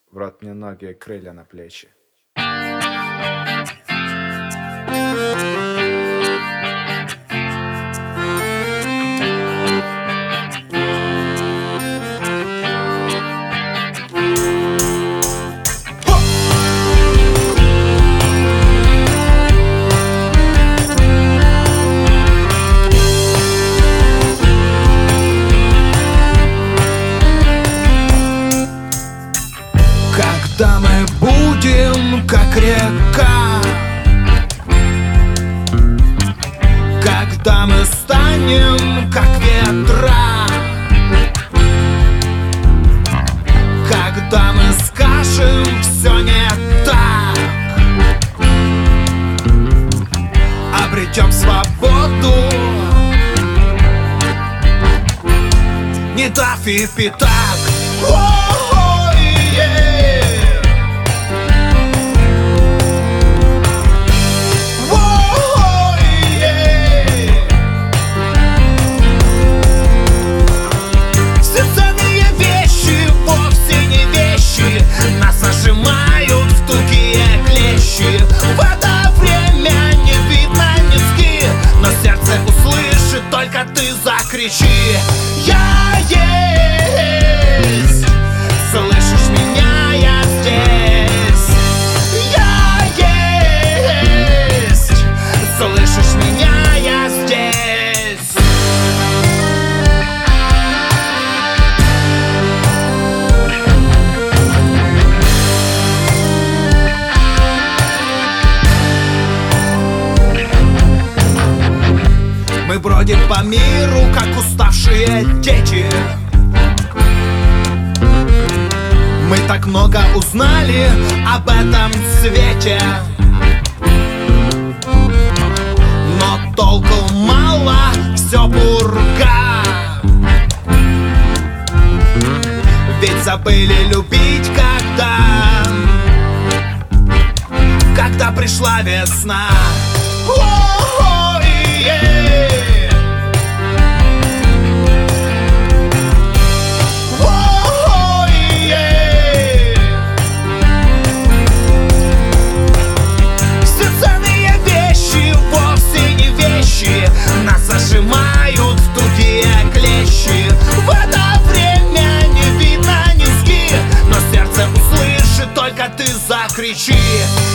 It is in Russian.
в рот мне ноги, крылья на плечи. Когда мы будем как река, когда мы станем как ветра, когда мы скажем все не так, обретем свободу, не дав и пятак. Нас зажимают в тугие клещи. В это время не видно низги, но сердце услышит, только ты закричи. Я есть, слышишь меня, я здесь. Я есть, слышишь меня, я здесь. Мы бродим по миру, как уставшие дети. Мы так много узнали об этом свете, но толку мало, все пурга. Ведь забыли любить, когда пришла весна. Нас зажимают в тугие клещи. В это время не видно низги, но сердце услышит, только ты закричи.